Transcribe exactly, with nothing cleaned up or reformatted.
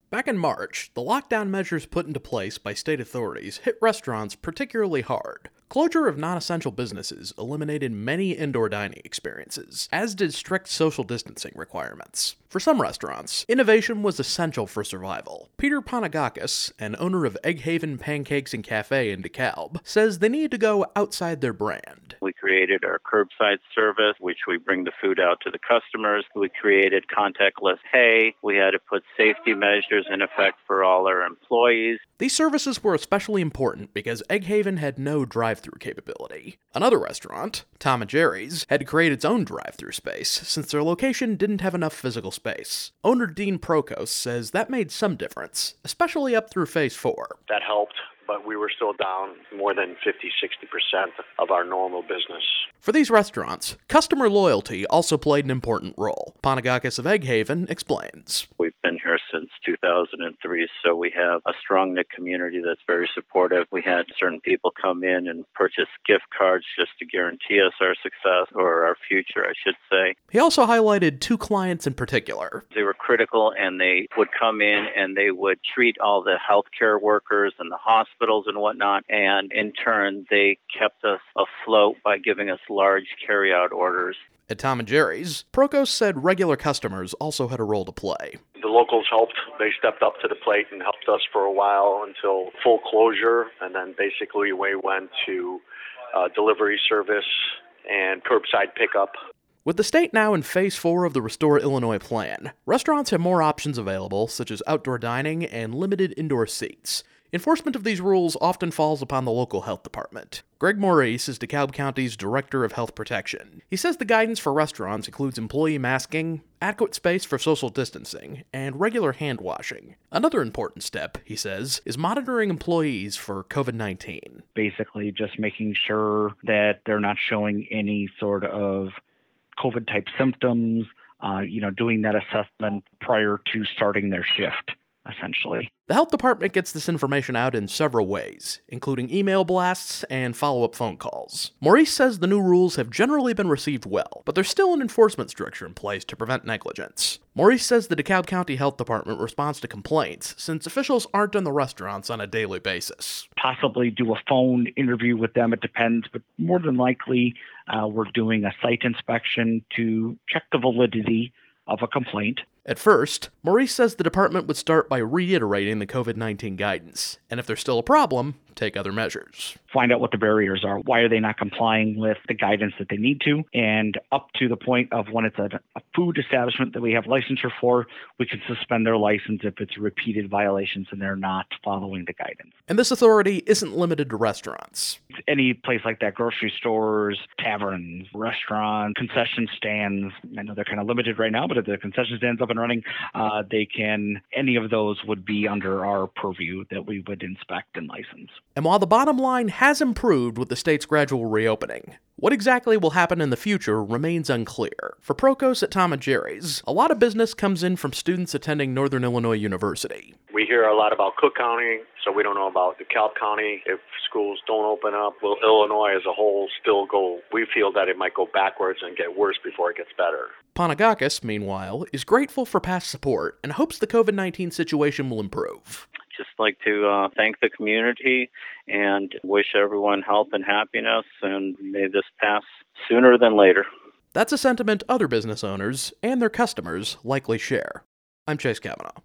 Back in March, the lockdown measures put into place by state authorities hit restaurants particularly hard. Closure of non-essential businesses eliminated many indoor dining experiences, as did strict social distancing requirements. For some restaurants, innovation was essential for survival. Peter Panagakis, an owner of Egg Haven Pancakes and Cafe in DeKalb, says they need to go outside their brand. We created our curbside service, which we bring the food out to the customers. We created contactless pay. We had to put safety measures in effect for all our employees. These services were especially important because Egg Haven had no drive-thru capability. Another restaurant, Tom and Jerry's, had to create its own drive-thru space since their location didn't have enough physical space. Owner Dean Prokos says that made some difference, especially up through phase four. That helped, but we were still down more than fifty, sixty percent of our normal business. For these restaurants, customer loyalty also played an important role. Panagakis of Egg Haven explains. We've been here since two thousand three, so we have a strong-knit community that's very supportive. We had certain people come in and purchase gift cards just to guarantee us our success, or our future, I should say. He also highlighted two clients in particular. They were critical, and they would come in and they would treat all the healthcare workers and the hospitals and whatnot, and in turn, they kept us afloat by giving us large carry-out orders. At Tom and Jerry's, Prokos said regular customers also had a role to play. The locals helped. They stepped up to the plate and helped us for a while until full closure, and then basically we went to uh, delivery service and curbside pickup. With the state now in phase four of the Restore Illinois plan, restaurants have more options available, such as outdoor dining and limited indoor seats. Enforcement of these rules often falls upon the local health department. Greg Maurice is DeKalb County's Director of Health Protection. He says the guidance for restaurants includes employee masking, adequate space for social distancing, and regular hand washing. Another important step, he says, is monitoring employees for covid nineteen. Basically just making sure that they're not showing any sort of COVID-type symptoms, uh, you know, doing that assessment prior to starting their shift, essentially. The health department gets this information out in several ways, including email blasts and follow-up phone calls. Maurice says the new rules have generally been received well, but there's still an enforcement structure in place to prevent negligence. Maurice says the DeKalb County Health Department responds to complaints since officials aren't in the restaurants on a daily basis. Possibly do a phone interview with them, it depends, but more than likely uh, we're doing a site inspection to check the validity of a complaint. At first, Maurice says the department would start by reiterating the covid nineteen guidance, and if there's still a problem, take other measures. Find out what the barriers are. Why are they not complying with the guidance that they need to? And up to the point of when it's a, a food establishment that we have licensure for, we can suspend their license if it's repeated violations and they're not following the guidance. And this authority isn't limited to restaurants. Any place like that, grocery stores, taverns, restaurants, concession stands, I know they're kind of limited right now, but if the concession stand's up and running, uh, they can, any of those would be under our purview that we would inspect and license. And while the bottom line has improved with the state's gradual reopening, what exactly will happen in the future remains unclear. For Prokos at Tom and Jerry's, a lot of business comes in from students attending Northern Illinois University. We hear a lot about Cook County, so we don't know about DeKalb County. If schools don't open up, will Illinois as a whole still go? We feel that it might go backwards and get worse before it gets better. Panagakis, meanwhile, is grateful for past support and hopes the covid nineteen situation will improve. Just like to uh, thank the community and wish everyone health and happiness, and may this pass sooner than later. That's a sentiment other business owners and their customers likely share. I'm Chase Kavanaugh.